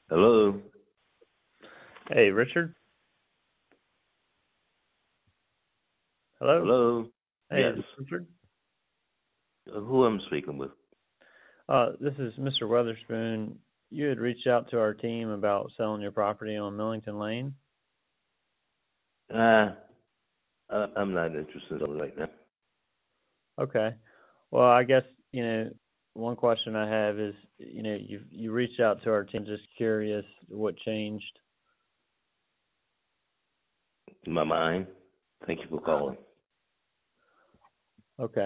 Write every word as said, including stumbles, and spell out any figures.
Hello? Hey, Richard. Hello. Hello? Hey, Yes. is this Richard? Uh, Who am I speaking with? Uh, this is Mister Weatherspoon. You had reached out to our team about selling your property on Millington Lane. Uh, I, I'm not interested in it right now. Okay. Well, I guess, you know, one question I have is, you know, you you reached out to our team. Just curious what changed. In my mind. Thank you for calling. Okay.